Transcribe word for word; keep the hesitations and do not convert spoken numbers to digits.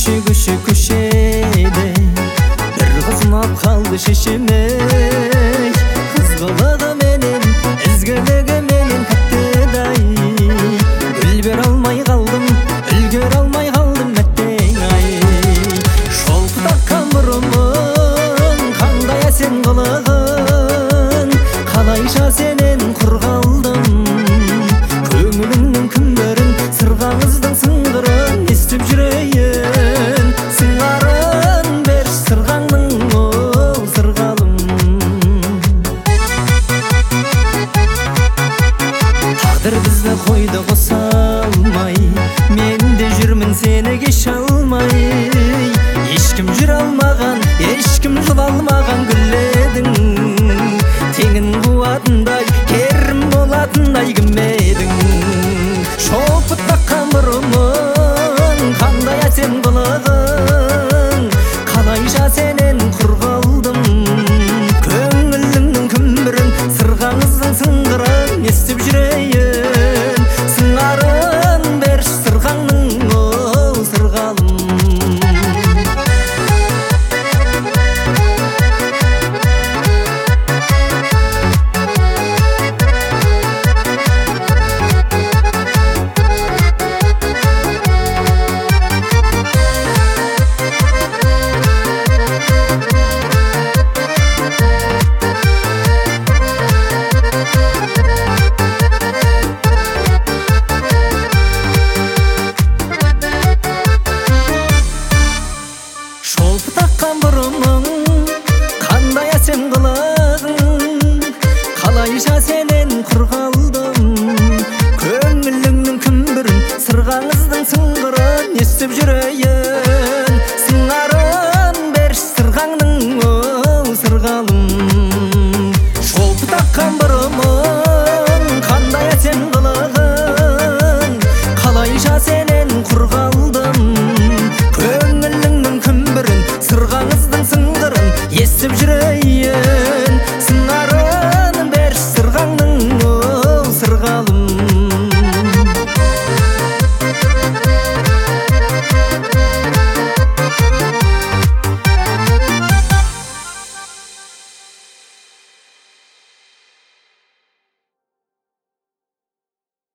күші көшеде бір қыз ұнап қалды шешеме. Қыз қылығы менен ізгілігі менен кәттедай, гүл бере алмай қалдым, үлгере алмай қалдым әттең ай. Шолпытаққан бұрымың қандай әсем қылығың, қалайша сенен құр қалдым. Көңіліңнің күндерін, сырғаңыздың сыңғырын естіп жүрейін. Сыңарын берші сырғаңның ол сырғалым. Тағдыр бізді қойды қоса алмай, мен де жүрмін сені кеше алмай. Ешкім жүре алмаған, ешкім жыла алмаған гүл